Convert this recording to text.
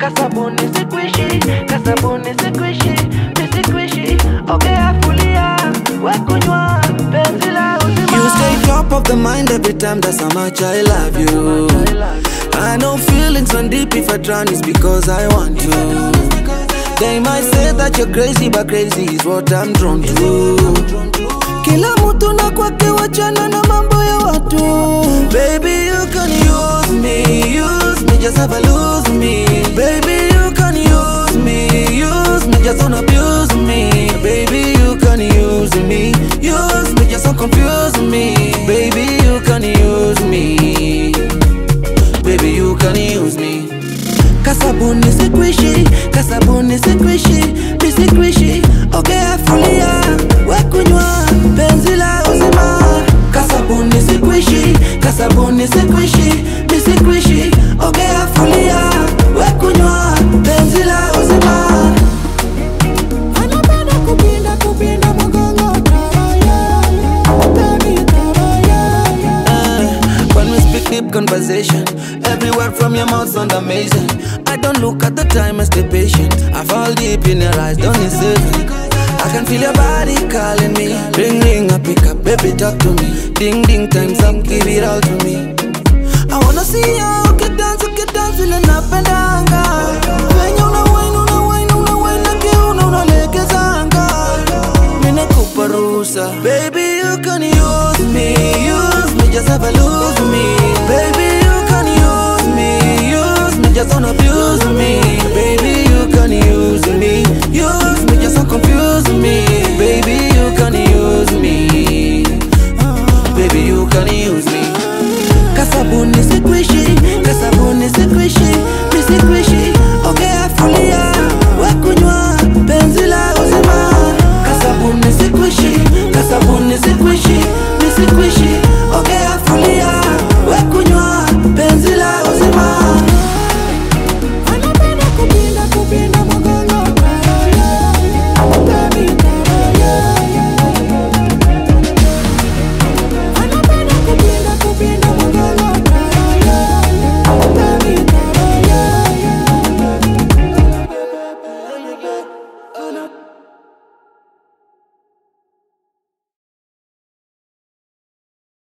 Kasabuni sikwishi, kasabuni sikwishi, nisikwishi. Okay, afulia, wekunywa, penzi la uzima. You stay top of the mind every time, that's how much I love you. I know feelings run deep, if I drown it's because I want you. They might say that you're crazy, but crazy is what I'm drawn to. Kila mtu na kwake, wachana na mambo ya watu. Baby, you can use me, just have a lose me. Baby, you can use me, just don't abuse me. Baby, you can use me, just don't confuse me. Baby, you can use me. Baby, you can use me. Kasabuni sikwishi, kasabuni sikwishi, nisikwishi. Okay, afulia, wekunywa, penzi la uzima. Kasabuni sikwishi, kasabuni sikwishi, nisikwishi. Okay, afulia, wekunywa, penzi la uzima. Anapenda kupinda, kupinda mgongo taraya. Baby taraya. When we speak deep conversation, every word from your mouth sound amazing. I don't look at the time and stay patient. I fall deep in your eyes, don't hesitate. I can feel your body calling me. Ring, ring, I pick up, baby, talk to me. Ding, ding, time's up, give it all to me. I wanna see you get down